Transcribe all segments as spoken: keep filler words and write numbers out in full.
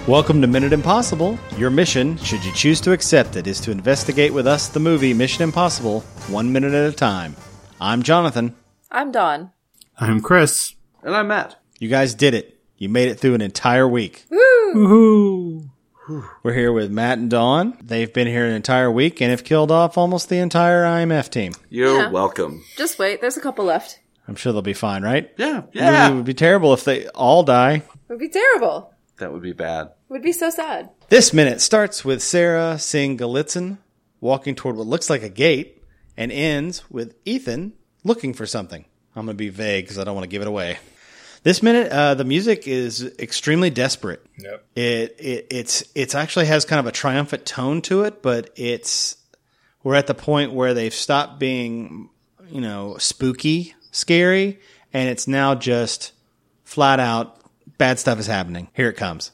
Welcome to Minute Impossible. Your mission, should you choose to accept it, is to investigate with us the movie Mission Impossible, one minute at a time. I'm Jonathan. I'm Dawn. I'm Chris. And I'm Matt. You guys did it. You made it through an entire week. Woohoo! We're here with Matt and Dawn. They've been here an entire week and have killed off almost the entire I M F team. You're Yeah. welcome. Just wait, there's a couple left. I'm sure they'll be fine, right? Yeah, It yeah. would be terrible if they all die. It would be terrible. That would be bad. It would be so sad. This minute starts with Sarah seeing Galitzin walking toward what looks like a gate and ends with Ethan looking for something. I'm going to be vague because I don't want to give it away. This minute, uh, the music is extremely desperate. Yep. It it it's it's actually has kind of a triumphant tone to it, but it's we're at the point where they've stopped being, you know, spooky, scary, and it's now just flat out bad stuff is happening. Here it comes.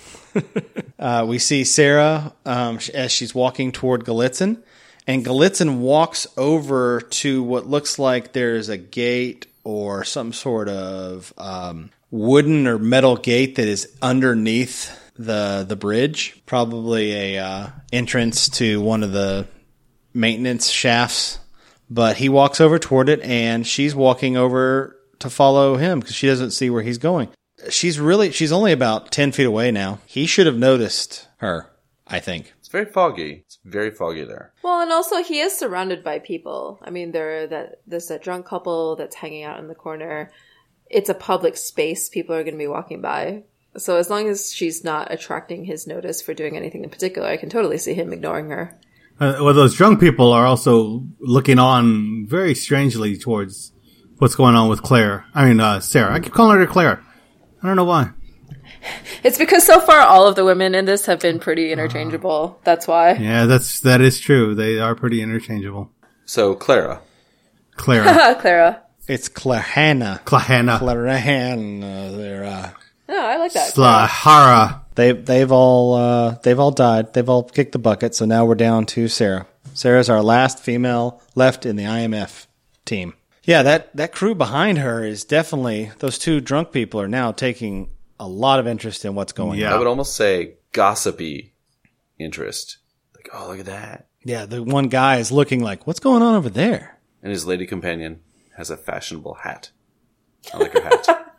uh, we see Sarah um, as she's walking toward Galitzin, and Galitzin walks over to what looks like there's a gate or some sort of um, wooden or metal gate that is underneath the the bridge. Probably a uh, entrance to one of the maintenance shafts. But he walks over toward it, and she's walking over to follow him because she doesn't see where he's going. She's really, she's only about ten feet away now. He should have noticed her, I think. It's very foggy. It's very foggy there. Well, and also he is surrounded by people. I mean, there that there's that drunk couple that's hanging out in the corner. It's a public space. People are going to be walking by. So as long as she's not attracting his notice for doing anything in particular, I can totally see him ignoring her. Uh, well, those drunk people are also looking on very strangely towards what's going on with Claire. I mean, uh, Sarah. I keep calling her Claire. I don't know why. It's because so far all of the women in this have been pretty interchangeable. That's why. Yeah, that's that is true. They are pretty interchangeable. So, Clara. Clara. Clara. It's Clarahana. Clarahana. Clarahana. They're, uh, Oh, I like that. Clara. Slahara. they, they've all, uh, they've all died. They've all kicked the bucket. So now we're down to Sarah. Sarah's our last female left in the I M F team. Yeah, that, that crew behind her is definitely, those two drunk people are now taking a lot of interest in what's going Yeah. on. I would almost say gossipy interest. Like, oh, look at that. Yeah, the one guy is looking like, what's going on over there? And his lady companion has a fashionable hat. I like her hat.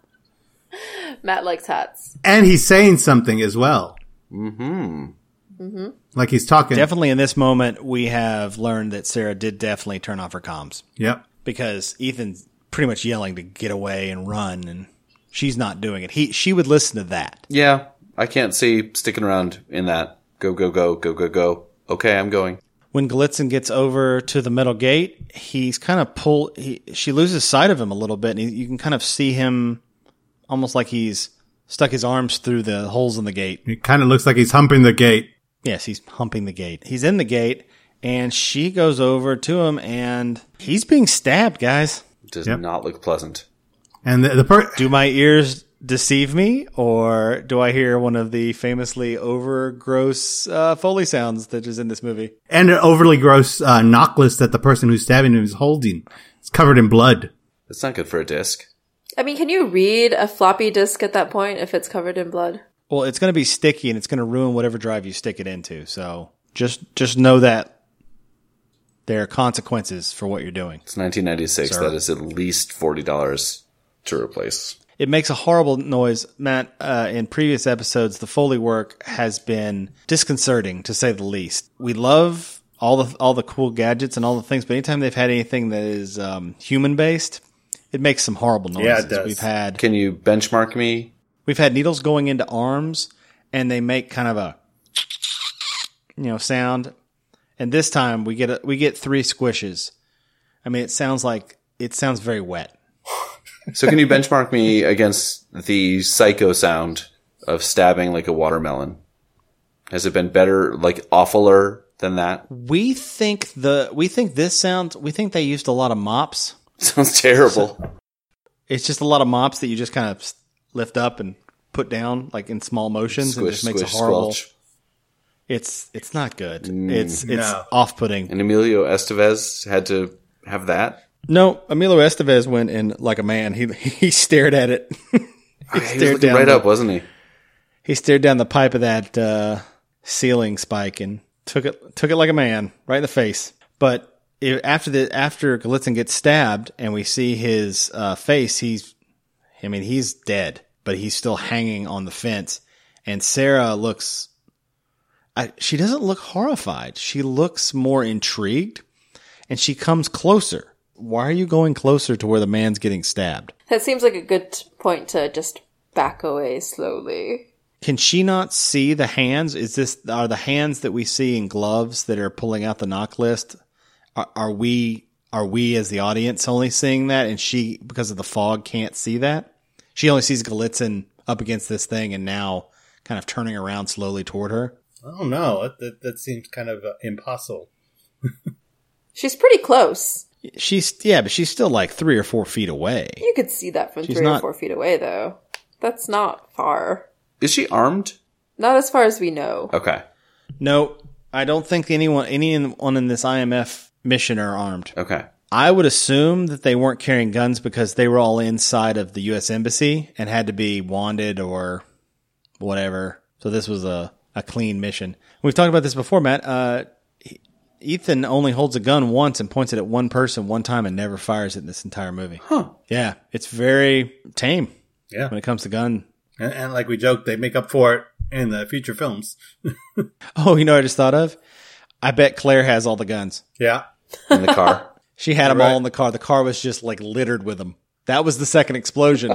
Matt likes hats. And he's saying something as well. Mm-hmm. Mm-hmm. Like he's talking. Definitely in this moment, we have learned that Sarah did definitely turn off her comms. Yep. Because Ethan's pretty much yelling to get away and run, and she's not doing it. He She would listen to that. Yeah, I can't see sticking around in that. Go, go, go, go, go, go. Okay, I'm going. When Galitzin gets over to the metal gate, he's kind of pull. He, she loses sight of him a little bit, and he, you can kind of see him almost like he's stuck his arms through the holes in the gate. It kind of looks like he's humping the gate. Yes, he's humping the gate. He's in the gate, and she goes over to him, and he's being stabbed, guys. Does Yep. not look pleasant. And the, the per- Do my ears deceive me, or do I hear one of the famously over gross uh, Foley sounds that is in this movie? and an overly gross uh, necklace that the person who's stabbing him is holding. It's covered in blood. That's not good for a disc. I mean, can you read a floppy disk at that point if it's covered in blood? Well, it's going to be sticky, and it's going to ruin whatever drive you stick it into. So just just know that there are consequences for what you're doing. It's nineteen ninety-six. Sir. That is at least forty dollars to replace. It makes a horrible noise. Matt, uh, in previous episodes, the Foley work has been disconcerting, to say the least. We love all the all the cool gadgets and all the things, but anytime they've had anything that is um, human-based, it makes some horrible noises. Yeah, it does. We've had Can you benchmark me? we've had needles going into arms, and they make kind of a you know sound. And this time we get a, we get three squishes. I mean, it sounds like it sounds very wet. So can you benchmark me against the psycho sound of stabbing like a watermelon? Has it been better, like awfuler than that? We think the we think this sounds. We think they used a lot of mops. Sounds terrible. It's just a lot of mops that you just kind of lift up and put down, like in small motions, and it Squish, just makes squish, a horrible. squelch. It's it's not good. Mm, it's it's no. off-putting. And Emilio Estevez had to have that? No, Emilio Estevez went in like a man. He he stared at it. he He was stared looking down right the- up, wasn't he? he stared down the pipe of that uh, ceiling spike and took it took it like a man, right in the face. But it, after the after Galitzin gets stabbed and we see his uh, face, he's, I mean, he's dead, but he's still hanging on the fence. And Sarah looks, I, she doesn't look horrified. She looks more intrigued, and she comes closer. Why are you going closer to where the man's getting stabbed? That seems like a good point to just back away slowly. Can she not see the hands? Is this, are the hands that we see in gloves that are pulling out the knock list? Are, are we, are we as the audience only seeing that, and she, because of the fog, can't see that? She only sees Galitzin up against this thing and now kind of turning around slowly toward her. I don't know. That, that, that seems kind of uh, impossible. She's pretty close. She's, yeah, but she's still like three or four feet away. You could see that from She's three not- or four feet away, though. That's not far. Is she armed? Not as far as we know. Okay. No, I don't think anyone, anyone in this I M F mission are armed. Okay. I would assume that they weren't carrying guns because they were all inside of the U S Embassy and had to be wanded or whatever. So this was a, a clean mission. We've talked about this before, Matt. Uh, Ethan only holds a gun once and points it at one person one time and never fires it in this entire movie. Huh. Yeah, it's very tame Yeah. when it comes to gun. And, and like we joked, they make up for it in the future films. Oh, you know what I just thought of? I bet Claire has all the guns. Yeah. In the car. She had them Right. all in the car. The car was just like littered with them. That was the second explosion.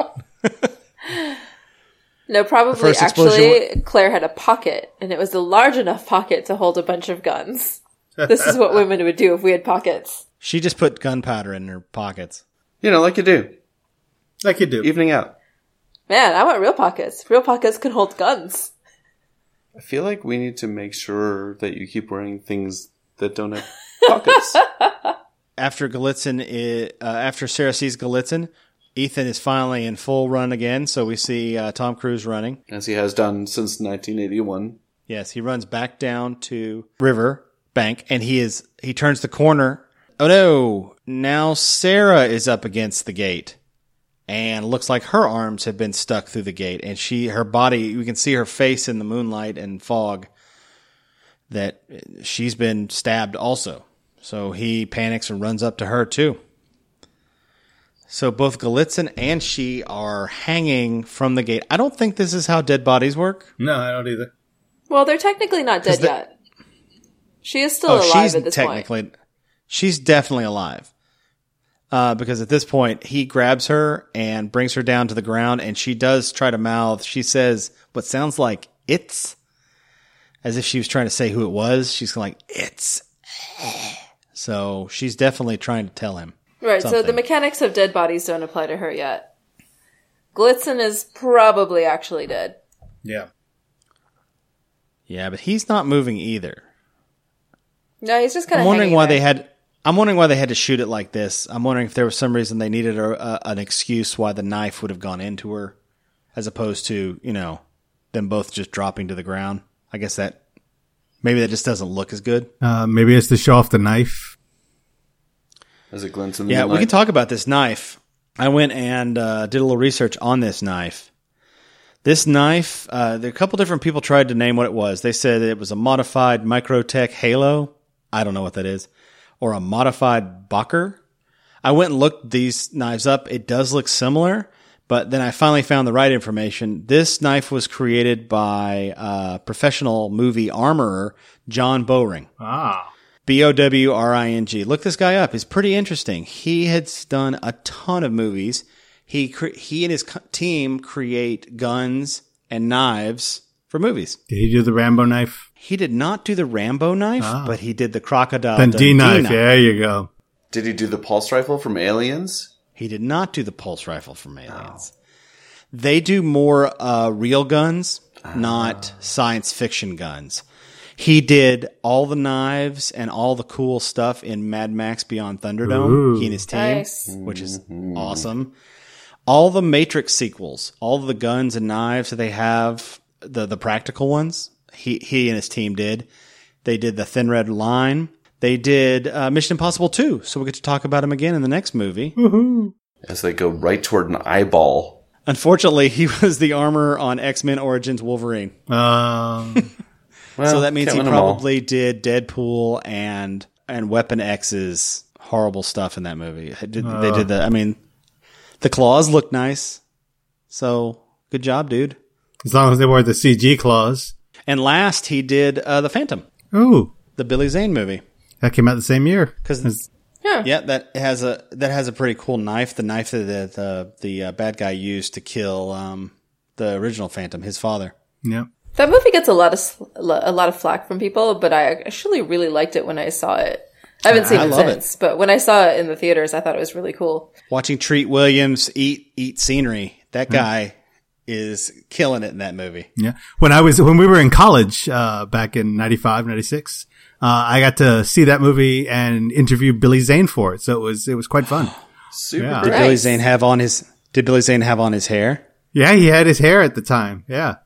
No, probably first actually explosion Claire had a pocket, and it was a large enough pocket to hold a bunch of guns. This is what women would do if we had pockets. She just put gunpowder in her pockets. You know, like you do. Like you do. Evening out. Man, I want real pockets. Real pockets can hold guns. I feel like we need to make sure that you keep wearing things that don't have pockets. After Galitzin, is, uh, after Sarah sees Galitzin, Ethan is finally in full run again. So we see uh, Tom Cruise running. As he has done since nineteen eighty-one. Yes, he runs back down to River Bank, and he is he turns the corner. Oh no! Now Sarah is up against the gate, and looks like her arms have been stuck through the gate, and she her body. You can see her face in the moonlight and fog. That she's been stabbed also. So he panics and runs up to her too. So both Galitzin and she are hanging from the gate. I don't think this is how dead bodies work. No, I don't either. Well, they're technically not dead the- yet. She is still Oh, alive she's at this technically, point. she's definitely alive. Uh, because at this point, he grabs her and brings her down to the ground, and she does try to mouth. She says what sounds like "it's," as if she was trying to say who it was. She's like "it's." So she's definitely trying to tell him. Right, so the something. mechanics of dead bodies don't apply to her yet. Galitzin is probably actually dead. Yeah. Yeah, but he's not moving either. No, he's just kind I'm of wondering why there. they had. I'm wondering why they had to shoot it like this. I'm wondering if there was some reason they needed a, a, an excuse why the knife would have gone into her, as opposed to, you know, them both just dropping to the ground. I guess that maybe that just doesn't look as good. Uh, maybe it's to show off the knife. As it glints in the Yeah, we moonlight. can talk about this knife. I went and uh, did a little research on this knife. This knife, uh, there, a couple different people tried to name what it was. They said it was a modified Microtech Halo. I don't know what that is. Or a modified Bocker. I went and looked these knives up. It does look similar, but then I finally found the right information. This knife was created by uh, professional movie armorer John Bowring. Ah. B O W R I N G. Look this guy up. He's pretty interesting. He has done a ton of movies. He cre- he and his co- team create guns and knives for movies. Did he do the Rambo knife? He did not do the Rambo knife, Ah. but he did the Crocodile Dundee Dundee knife. knife. Yeah, there you go. Did he do the pulse rifle from Aliens? He did not do the pulse rifle from Aliens. They do more uh, real guns, not science fiction guns. He did all the knives and all the cool stuff in Mad Max Beyond Thunderdome. Ooh. He and his team, Nice. which is awesome. All the Matrix sequels, all the guns and knives that they have, the the practical ones, he he and his team did. They did the Thin Red Line. They did uh, Mission Impossible two, so we get to talk about him again in the next movie. As they go right toward an eyeball. Unfortunately, he was the armor on X-Men Origins Wolverine. Um, Well, So that means can't he win 'em all. probably did Deadpool and and Weapon X's horrible stuff in that movie. They did, they did the. I mean, the claws look nice. So good job, dude. as long as they wore the C G claws. And last, he did uh, the Phantom, Ooh, the Billy Zane movie. that came out the same year. Because Yeah. yeah, that has a that has a pretty cool knife. The knife that the the, the uh, bad guy used to kill um, the original Phantom, his father. Yep. That movie gets a lot of sl- a lot of flack from people, but I actually really liked it when I saw it. I haven't seen I it love since, but when I saw it in the theaters, I thought it was really cool. Watching Treat Williams eat eat scenery. That guy is killing it in that movie. Yeah. When I was, when we were in college, uh, back in ninety-five, ninety-six, uh, I got to see that movie and interview Billy Zane for it. So it was, it was quite fun. Super Yeah. Did great. Billy Nice. Zane have on his Did Billy Zane have on his hair? Yeah. He had his hair at the time. Yeah.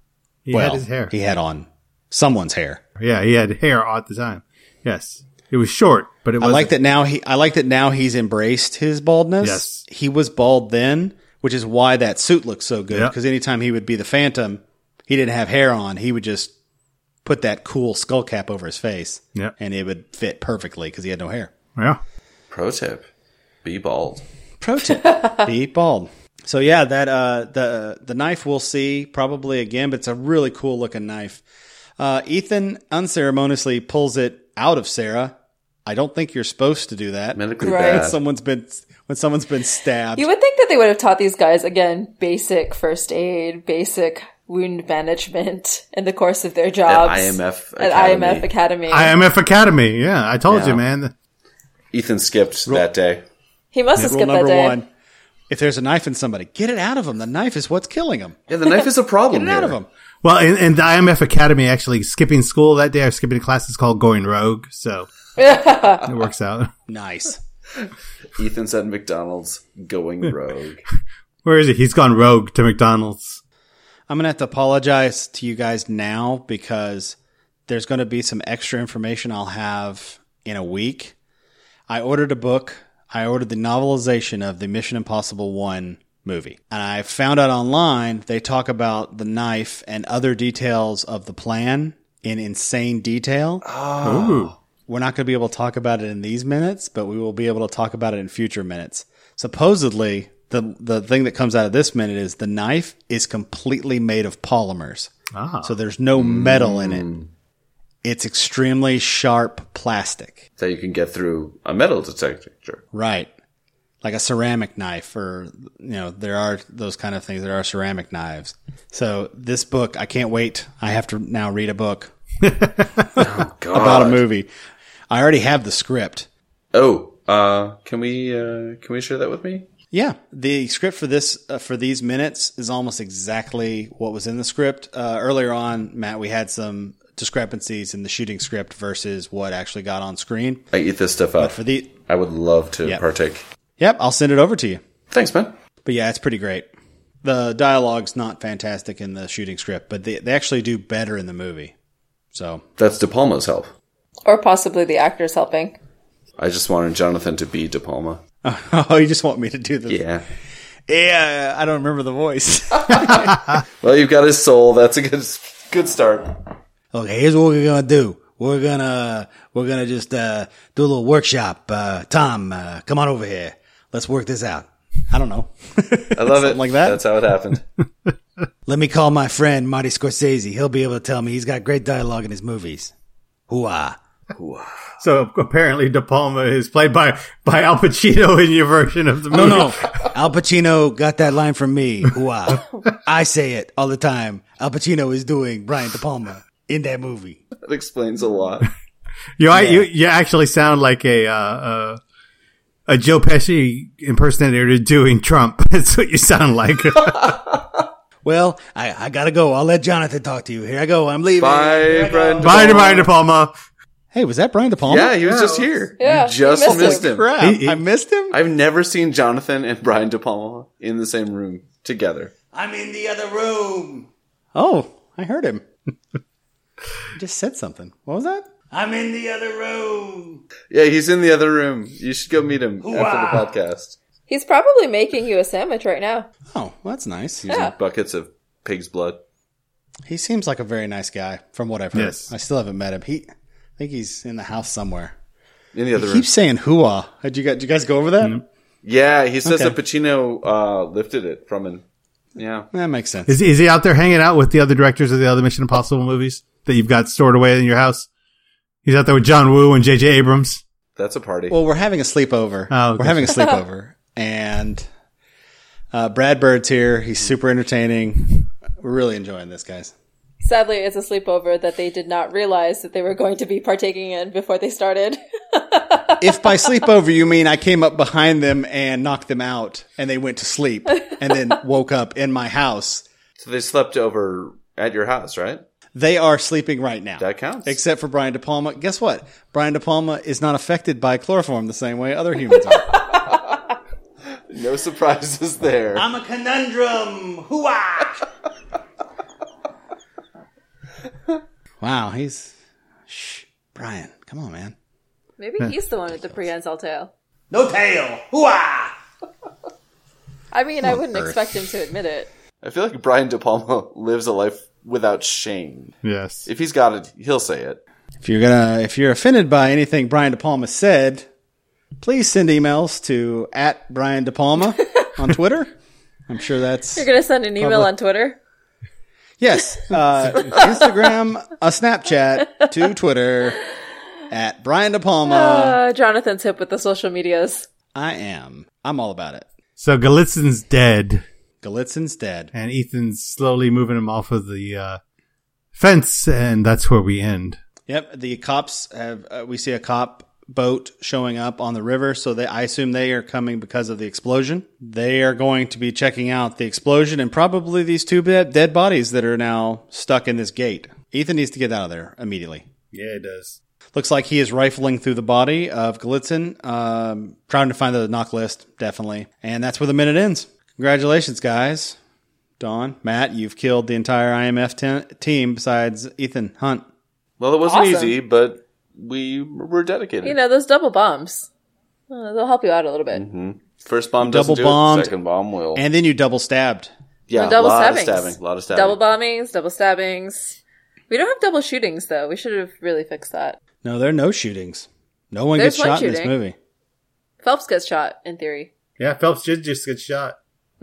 He well, had his hair. he had on someone's hair. Yeah. He had hair at the time. Yes. It was short, but it I was like that now he I like that now he's embraced his baldness. Yes. He was bald then, which is why that suit looks so good. Yep. Because anytime he would be the Phantom, he didn't have hair on. He would just put that cool skull cap over his face. Yep. And it would fit perfectly because he had no hair. Yeah. Pro tip: be bald. Pro tip: be bald. So yeah, that uh, the the knife we'll see probably again, but it's a really cool looking knife. Uh, Ethan unceremoniously pulls it out of Sarah. I don't think you're supposed to do that. Medically Right. When bad. someone's been when someone's been stabbed. You would think that they would have taught these guys, again, basic first aid, basic wound management in the course of their jobs. I M F At I M Academy. F Academy. I M F Academy. Yeah. I told Yeah. you, man. Ethan skipped that day. he must have Rule skipped that number day. one: if there's a knife in somebody, get it out of them. The knife is what's killing them. Yeah, the knife is a problem. Get it out here. of them. Well, in, in the I M F Academy, actually skipping school that day or skipping a class is called going rogue. So it works out. Nice. Ethan's at McDonald's going rogue. Where is he? He's gone rogue to McDonald's. I'm gonna have to apologize to you guys now because there's going to be some extra information I'll have in a week. I ordered a book. I ordered the novelization of the Mission Impossible one movie. And I found out online they talk about the knife and other details of the plan in insane detail. Ooh. We're not going to be able to talk about it in these minutes, but we will be able to talk about it in future minutes. Supposedly, the the thing that comes out of this minute is the knife is completely made of polymers. Ah. So there's no metal in it. It's extremely sharp plastic. That you can get through a metal detector. Right. Like a ceramic knife, or, you know, there are those kind of things. There are ceramic knives. So this book, I can't wait. I have to now read a book God. about a movie. I already have the script. Oh, uh, can we uh, can we share that with me? Yeah, the script for this uh, for these minutes is almost exactly what was in the script. Uh, earlier on, Matt, we had some discrepancies in the shooting script versus what actually got on screen. I eat this stuff up. For the I would love to Yep. partake. Yep, I'll send it over to you. Thanks, man. But yeah, it's pretty great. The dialogue's not fantastic in the shooting script, but they, they actually do better in the movie. So, That's De Palma's help. Or possibly the actors helping. I just wanted Jonathan to be De Palma. oh, you just want me to do the Yeah. Yeah, I don't remember the voice. Well, you've got his soul. That's a good good start. Okay, here's what we're gonna do. We're gonna we're gonna just uh, do a little workshop. Uh, Tom, uh, come on over here. Let's work this out. I don't know. I love it. Like that. That's how it happened. Let me call my friend Marty Scorsese. He'll be able to tell me he's got great dialogue in his movies. Hooah. So apparently De Palma is played by, by Al Pacino in your version of the movie. No, no. Al Pacino got that line from me. Hooah. I say it all the time. Al Pacino is doing Brian De Palma in that movie. That explains a lot. You, yeah. you, you actually sound like a, uh, uh, a Joe Pesci impersonator doing Trump. That's what you sound like. Well, I, I gotta go. I'll let Jonathan talk to you. Here I go. I'm leaving. Bye, Brian. De Bye to Palma. Brian De Palma. Hey, was that Brian De Palma? Yeah, he was just here. Yeah, you just you missed missed him. him. Crap. He- he- I missed him? I've never seen Jonathan and Brian De Palma in the same room together. I'm in the other room. Oh, I heard him. He just said something. What was that? I'm in the other room. Yeah, he's in the other room. You should go meet him after the podcast. He's probably making you a sandwich right now. Oh, well, that's nice. Using Yeah. buckets of pig's blood. He seems like a very nice guy, from what I've heard. Yes. I still haven't met him. He, I think he's in the house somewhere. In the He other room. keeps saying "hooah." Did you guys, did you guys go over that? Mm-hmm. Yeah, he says Okay. that Pacino uh, lifted it from him. Yeah. That makes sense. Is, is he out there hanging out with the other directors of the other Mission Impossible movies that you've got stored away in your house? He's out there with John Woo and J J Abrams. That's a party. Well, we're having a sleepover. Oh, okay. We're having a sleepover, and uh, Brad Bird's here. He's super entertaining. We're really enjoying this, guys. Sadly, it's a sleepover that they did not realize that they were going to be partaking in before they started. If by sleepover you mean I came up behind them and knocked them out, and they went to sleep, and then woke up in my house, So they slept over at your house, right? they are sleeping right now. That counts. Except for Brian De Palma. Guess what? Brian De Palma is not affected by chloroform the same way other humans are. No surprises there. I'm a conundrum. Hooah! Wow, he's... Shh. Brian, come on, man. Maybe he's the one with the prehensile tail. No tail. Hooah! I mean, I wouldn't earth? expect him to admit it. I feel like Brian De Palma lives a life without shame. Yes. If he's got it, he'll say it. If you're gonna, if you're offended by anything Brian De Palma said, please send emails to at Brian De Palma on Twitter. I'm sure that's You're going to send an email Public- on Twitter? yes. Uh, Instagram, a Snapchat to Twitter at Brian De Palma. Uh, Jonathan's hip with the social medias. I am. I'm all about it. So Galitzin's dead, Galitzin's dead. and Ethan's slowly moving him off of the uh, fence, and that's where we end. Yep. The cops have. Uh, we see a cop boat showing up on the river, so they, I assume they are coming because of the explosion. They are going to be checking out the explosion and probably these two dead, dead bodies that are now stuck in this gate. Ethan needs to get out of there immediately. Yeah, it does. Looks like he is rifling through the body of Galitzin, um, trying to find the knock list, definitely. And that's where the minute ends. Congratulations, guys. Dawn, Matt, you've killed the entire I M F ten- team besides Ethan Hunt. Well, it wasn't Awesome. easy, but we were dedicated. You know, those double bombs. Uh, they'll help you out a little bit. Mm-hmm. First bomb Double doesn't do bombed. it. Second bomb will. And then you double stabbed. yeah, And double a lot stabbings. of stabbing. A lot of stabbing. Double bombings, double stabbings. We don't have double shootings, though. We should have really fixed that. No, there are no shootings. No one There's gets one shot in this shooting. movie. Phelps gets shot, in theory. Yeah, Phelps did just get shot.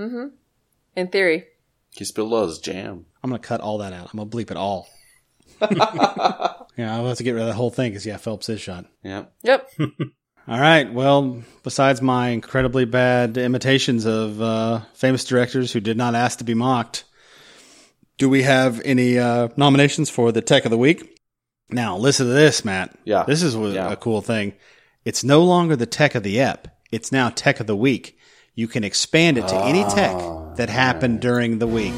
In theory. He spilled all his jam. I'm going to cut all that out. I'm going to bleep it all. Yeah, I'll have to get rid of that whole thing because, yeah, Phelps is shot. Yeah. Yep. All right. Well, besides my incredibly bad imitations of uh, famous directors who did not ask to be mocked, do we have any uh, nominations for the Tech of the Week? Now, listen to this, Matt. Yeah. This is a Yeah. a cool thing. It's no longer the Tech of the Ep. It's now Tech of the Week. You can expand it to any tech that happened during the week.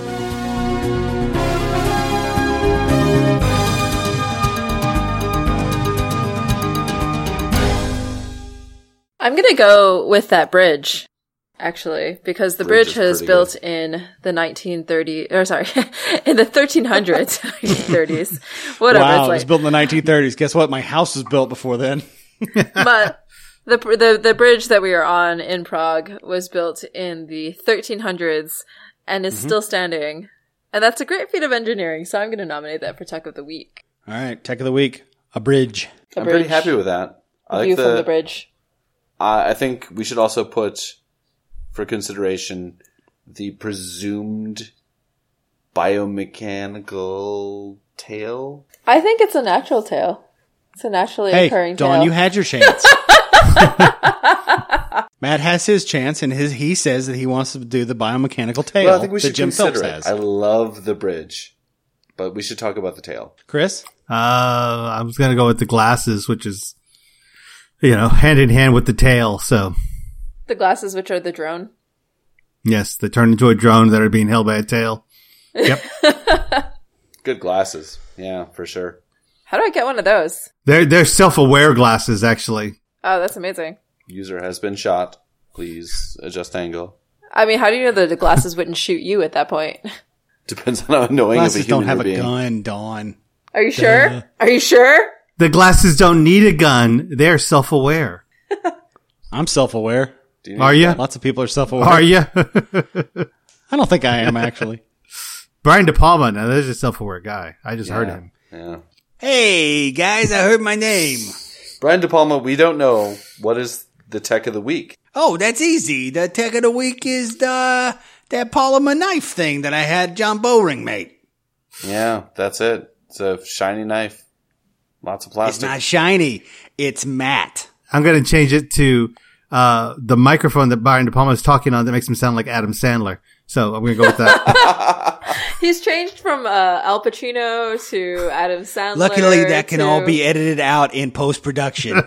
I'm going to go with that bridge, actually, because the Bridge bridge, is was pretty built in the nineteen thirties, or sorry, in the thirteen hundreds, nineteen thirties, whatever. Wow, it's it was like. built in the nineteen thirties. Guess what? My house was built before then. But the, the the bridge that we are on in Prague was built in the thirteen hundreds and is still standing. And that's a great feat of engineering, so I'm going to nominate that for Tech of the Week. All right, Tech of the Week, a bridge. A I'm bridge. pretty happy with that. I A like view the, from the bridge. I I think we should also put for consideration the presumed biomechanical tail. I think it's a natural tail. It's a naturally Hey, occurring Dawn, tail. you had your chance. Matt has his chance, and his he says that he wants to do the biomechanical tail Well, I think we that should Jim consider Phelps it. has. I love the bridge, but we should talk about the tail. Chris? Uh, I was gonna go with the glasses, which is, you know, hand in hand with the tail. So The glasses, which are the drone. yes, they turn into a drone that are being held by a tail. Yep, Good glasses. Yeah, for sure. How do I get one of those? they're they're self-aware glasses actually. Oh, that's amazing. User has been shot. Please adjust angle. I mean, how do you know that the glasses wouldn't shoot you at that point? Depends on how annoying of a Glasses human don't have you're a being. gun, Dawn. Are you sure? Are you sure? The glasses don't need a gun; they're self-aware. I'm self-aware. Do you Are need you? that? Lots of people are self-aware. Are you? I don't think I am, actually. Brian De Palma. Now, there's a self-aware guy. I just heard Yeah, him. Yeah. Hey, guys, I heard my name. Brian De Palma, we don't know what is the tech of the week. Oh, that's easy. The tech of the week is the that polymer knife thing that I had John Bowring make. Yeah, that's it. It's a shiny knife. Lots of It's plastic. not shiny. It's matte. I'm going to change it to uh, the microphone that Brian De Palma is talking on that makes him sound like Adam Sandler. So I'm going to go with that. He's changed from uh, Al Pacino to Adam Sandler. Luckily, that can to all be edited out in post-production.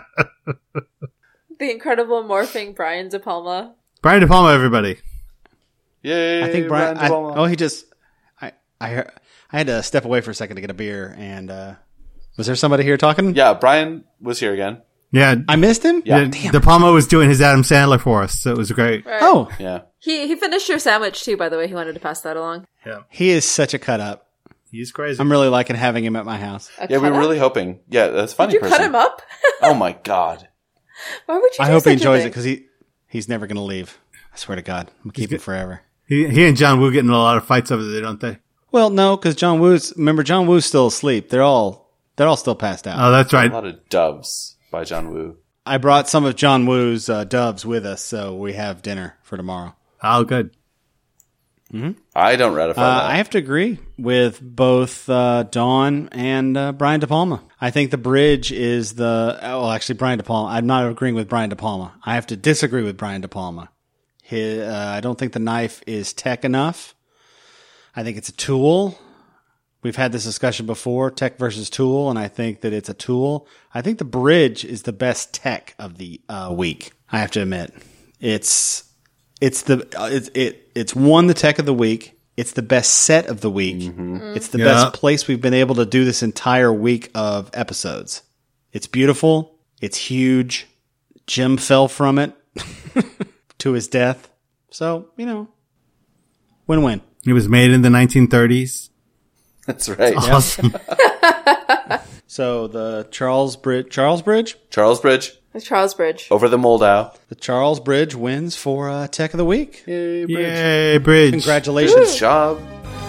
the incredible morphing Brian De Palma. Brian De Palma, everybody. Yay, I think Brian. De I, Palma. oh, he just. I I heard, I had to step away for a second to get a beer, and uh, was there somebody here talking? Yeah, Brian was here again. Yeah. I missed him. Yeah. De, De Palma was doing his Adam Sandler for us, so it was great. Right. Oh, Yeah. He he finished your sandwich too, by the way. He wanted to pass that along. he is such a cut up. He's crazy. I'm really liking having him at my house. A Yeah, we cut were up? really hoping. Yeah, that's funny. Did you cut him up? Oh my god. Why would you? I do hope he such a enjoys it thing? because he he's never going to leave. I swear to God, I'm keeping him forever. He, he and John Woo get in a lot of fights over there, don't they? Well, no, because John Woo's remember John Woo's still asleep. They're all they're all still passed out. Oh, that's right. A lot of doves by John Woo. I brought some of John Woo's uh, doves with us, so we have dinner for tomorrow. Oh, good. I don't ratify Uh, that. I have to agree with both uh, Dawn and uh, Brian De Palma. I think the bridge is the oh, well, actually Brian De Palma. I'm not agreeing with Brian De Palma. I have to disagree with Brian De Palma. His, uh, I don't think the knife is tech enough. I think it's a tool. We've had this discussion before, tech versus tool, and I think that it's a tool. I think the bridge is the best tech of the uh, week. I have to admit, it's it's the uh, it's it it's won the tech of the week. It's the best set of the week. It's the Yeah. best place we've been able to do this entire week of episodes. It's beautiful. It's huge. Jim fell from it to his death. So you know, win-win. It was made in the nineteen thirties. That's right. Awesome. So the Charles Bridge, Charles Bridge, Charles Bridge It's Charles Bridge. over the Moldau. the Charles Bridge wins for uh, Tech of the Week. Yay, Bridge. Yay, Bridge. Congratulations. Good job.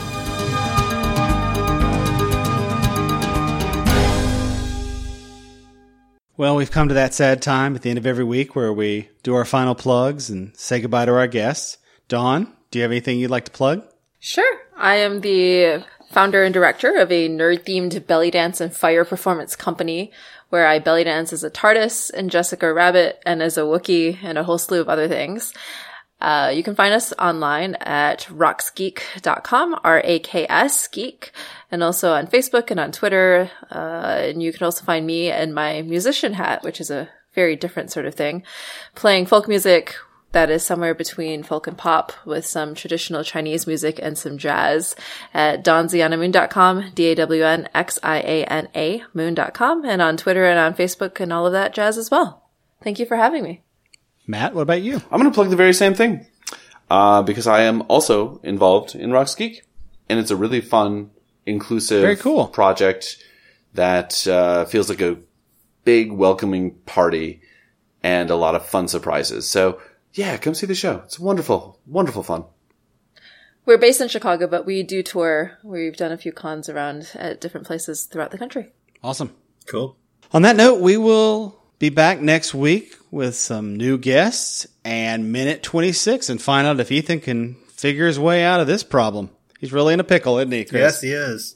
Well, we've come to that sad time at the end of every week where we do our final plugs and say goodbye to our guests. Dawn, do you have anything you'd like to plug? Sure. I am the founder and director of a nerd-themed belly dance and fire performance company where I belly dance as a TARDIS and Jessica Rabbit and as a Wookiee and a whole slew of other things. Uh, you can find us online at rocksgeek dot com, R A K S, geek, and also on Facebook and on Twitter. Uh, and you can also find me in my musician hat, which is a very different sort of thing, playing folk music that is somewhere between folk and pop with some traditional Chinese music and some jazz at dawnxianamoon dot com, D A W N X I A N A, moon dot com, and on Twitter and on Facebook and all of that jazz as well. Thank you for having me. Matt, what about you? I'm going to plug the very same thing uh, because I am also involved in Rocks Geek, and it's a really fun, inclusive Very cool. project that uh, feels like a big, welcoming party and a lot of fun surprises. So, yeah, come see the show. It's wonderful, wonderful fun. We're based in Chicago, but we do tour. We've done a few cons around at different places throughout the country. Awesome. Cool. On that note, we will be back next week with some new guests and minute twenty-six and find out if Ethan can figure his way out of this problem. He's really in a pickle, isn't he, Chris? Yes, he is.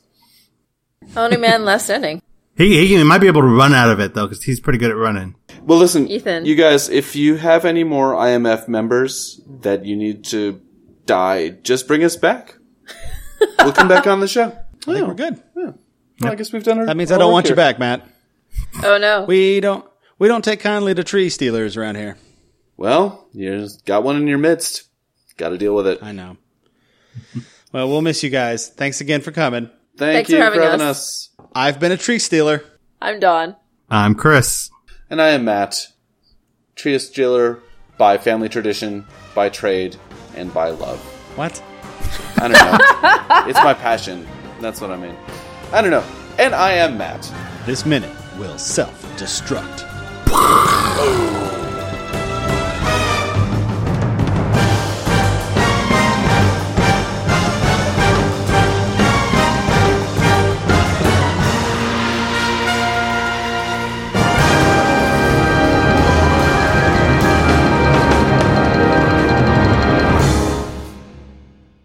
Only man left standing. He, he might be able to run out of it, though, because he's pretty good at running. Well, listen, Ethan. you guys, if you have any more I M F members that you need to die, just bring us back. We'll come back on the show. I think we're good. Well, I guess we've done our That means I our don't work want you here. back, Matt. Oh no. We don't we don't take kindly to tree stealers around here. Well, you got one in your midst. Got to deal with it. I know. Well, we'll miss you guys. Thanks again for coming. Thank Thanks you for for having having, us. us. I've been a tree stealer. I'm Dawn. I'm Chris. And I am Matt. Tree stealer by family tradition, by trade, and by love. What? I don't know. It's my passion. That's what I mean. I don't know. And I am Matt. This minute will self-destruct.